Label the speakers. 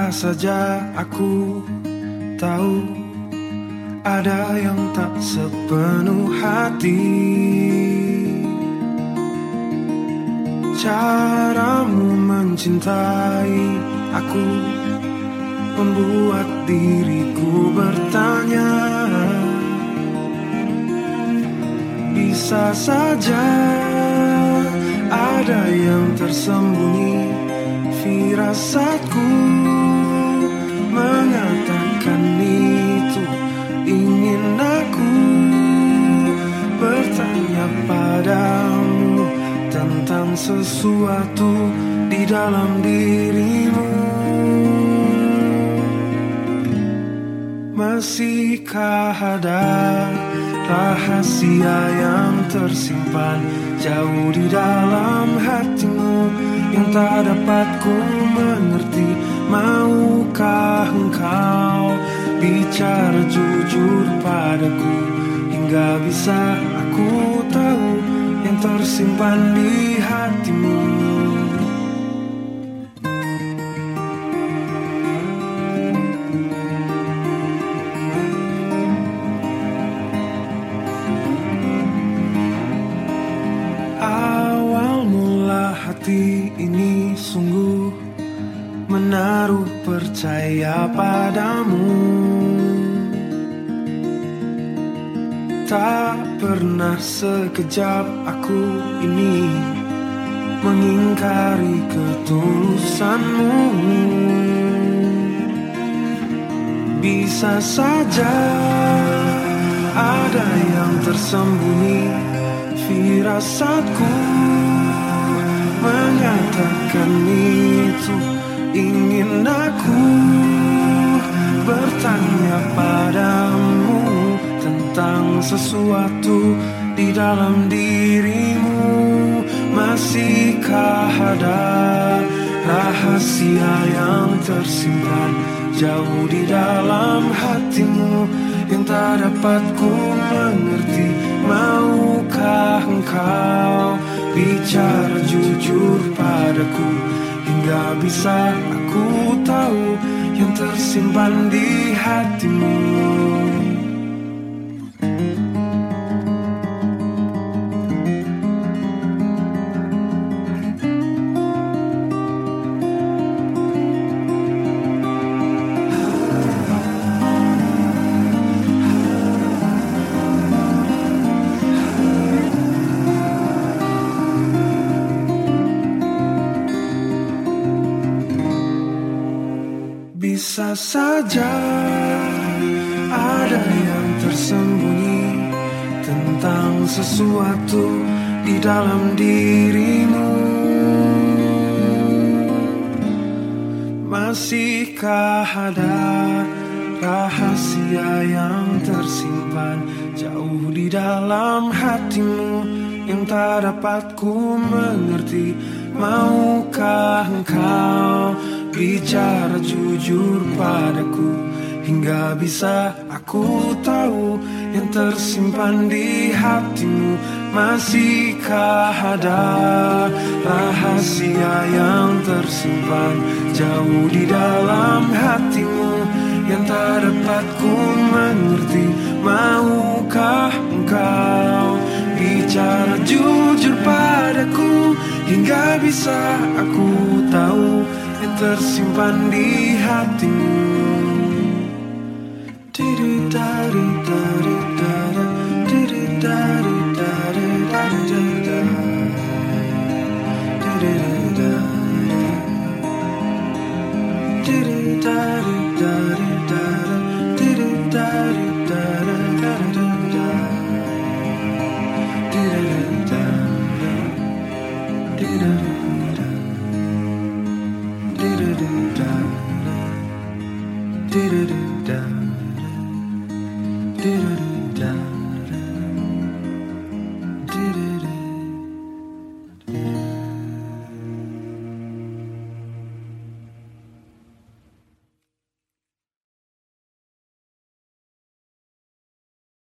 Speaker 1: Bisa saja aku tahu ada yang tak sepenuh hati. Caramu mencintai aku membuat diriku bertanya. Bisa saja ada yang tersembunyi. Firasatku mengatakan itu. Ingin aku bertanya padamu tentang sesuatu di dalam dirimu. Masihkah ada rahasia yang tersimpan jauh di dalam hatimu yang tak dapat ku mengerti? Maukah engkau bicara jujur padaku hingga bisa aku tahu yang tersimpan di hatimu? Awal mula hati ini sungguh menaruh percaya padamu. Tak pernah sekejap aku ini mengingkari ketulusanmu. Bisa saja ada yang tersembunyi. Firasatku mengatakan itu. Ingin aku bertanya padamu tentang sesuatu di dalam dirimu. Masihkah ada rahasia yang tersimpan jauh di dalam hatimu yang tak dapat ku mengerti? Maukah engkau bicara jujur padaku hingga bisa aku tahu yang tersimpan di hatimu? Bisa saja ada yang tersembunyi tentang sesuatu di dalam dirimu. Masihkah ada rahasia yang tersimpan jauh di dalam hatimu yang tak dapat ku mengerti? Maukah engkau bicara jujur padaku hingga bisa aku tahu yang tersimpan di hatimu? Masihkah ada rahasia yang tersimpan jauh di dalam hatimu yang tak dapat ku mengerti? Maukah engkau bicara jujur padaku hingga bisa aku tahu yang tersimpan di hatimu? Dari